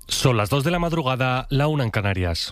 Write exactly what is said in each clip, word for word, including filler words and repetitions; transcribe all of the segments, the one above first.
Son las dos de la madrugada, la una en Canarias.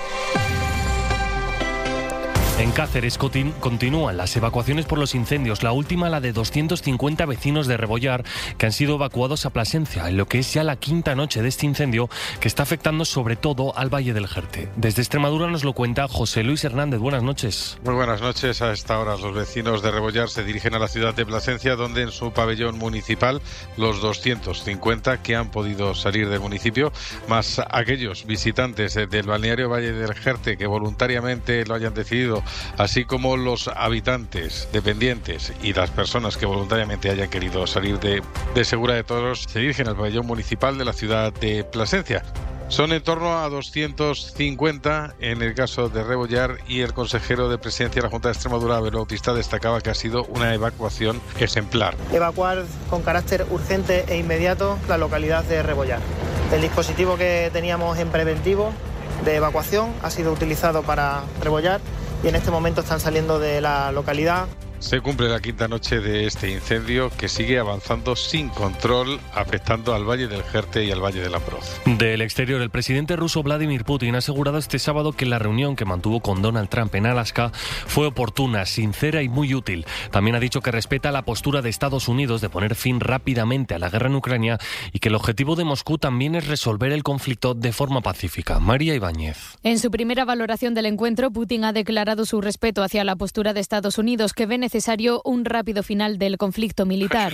En Cáceres continúan las evacuaciones por los incendios, la última la de doscientos cincuenta vecinos de Rebollar que han sido evacuados a Plasencia, en lo que es ya la quinta noche de este incendio que está afectando sobre todo al Valle del Jerte. Desde Extremadura nos lo cuenta José Luis Hernández. Buenas noches. Muy buenas noches. A esta hora los vecinos de Rebollar se dirigen a la ciudad de Plasencia, donde en su pabellón municipal los doscientos cincuenta que han podido salir del municipio, más aquellos visitantes del balneario Valle del Jerte que voluntariamente lo hayan decidido, así como los habitantes, dependientes y las personas que voluntariamente hayan querido salir de, de Segura de Toros, se dirigen al pabellón municipal de la ciudad de Plasencia. Son en torno a doscientos cincuenta en el caso de Rebollar, y el consejero de Presidencia de la Junta de Extremadura, Abel Bautista, destacaba que ha sido una evacuación ejemplar. Evacuar con carácter urgente e inmediato la localidad de Rebollar. El dispositivo que teníamos en preventivo de evacuación ha sido utilizado para Rebollar y en este momento están saliendo de la localidad. Se cumple la quinta noche de este incendio que sigue avanzando sin control, afectando al Valle del Jerte y al Valle del Ambroz. Del exterior, el presidente ruso Vladimir Putin ha asegurado este sábado que la reunión que mantuvo con Donald Trump en Alaska fue oportuna, sincera y muy útil. También ha dicho que respeta la postura de Estados Unidos de poner fin rápidamente a la guerra en Ucrania y que el objetivo de Moscú también es resolver el conflicto de forma pacífica. María Ibáñez. En su primera valoración del encuentro, Putin ha declarado su respeto hacia la postura de Estados Unidos, que ve necesario un rápido final del conflicto militar.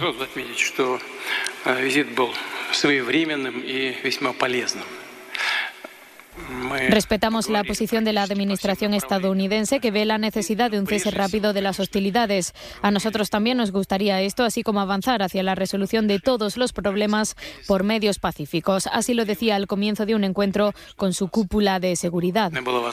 Respetamos la posición de la administración estadounidense, que ve la necesidad de un cese rápido de las hostilidades. A nosotros también nos gustaría esto, así como avanzar hacia la resolución de todos los problemas por medios pacíficos. Así lo decía al comienzo de un encuentro con su cúpula de seguridad.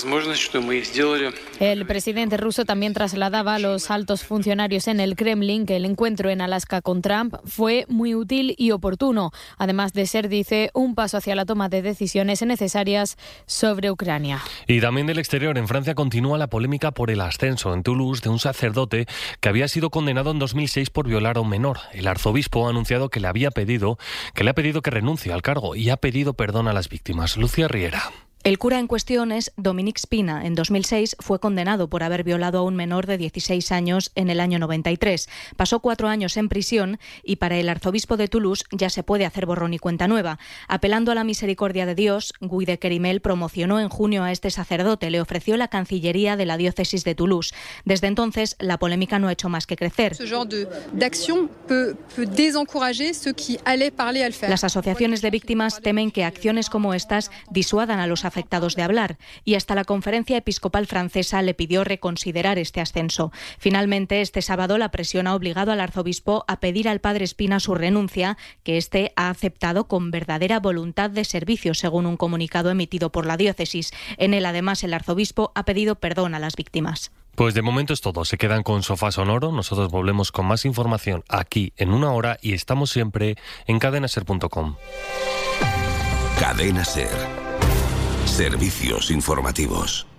El presidente ruso también trasladaba a los altos funcionarios en el Kremlin que el encuentro en Alaska con Trump fue muy útil y oportuno, además de ser, dice, un paso hacia la toma de decisiones necesarias sobre Ucrania. Y también del exterior, en Francia continúa la polémica por el ascenso en Toulouse de un sacerdote que había sido condenado en dos mil seis por violar a un menor. El arzobispo ha anunciado que le había pedido que le ha pedido que renuncie al cargo y ha pedido perdón a las víctimas. Lucía Riera. El cura en cuestión es Dominique Spina. En dos mil seis fue condenado por haber violado a un menor de dieciséis años en el año noventa y tres. Pasó cuatro años en prisión y para el arzobispo de Toulouse ya se puede hacer borrón y cuenta nueva. Apelando a la misericordia de Dios, Guy de Querimel promocionó en junio a este sacerdote. Le ofreció la cancillería de la diócesis de Toulouse. Desde entonces, la polémica no ha hecho más que crecer. Las asociaciones de víctimas temen que acciones como estas disuadan a los afectados de hablar, y hasta la Conferencia Episcopal Francesa le pidió reconsiderar este ascenso. Finalmente, este sábado, la presión ha obligado al arzobispo a pedir al padre Spina su renuncia, que éste ha aceptado con verdadera voluntad de servicio, según un comunicado emitido por la diócesis. En él, además, el arzobispo ha pedido perdón a las víctimas. Pues de momento es todo. Se quedan con Sofá Sonoro. Nosotros volvemos con más información aquí en una hora y estamos siempre en cadena ser punto com. Cadena Ser. Servicios informativos.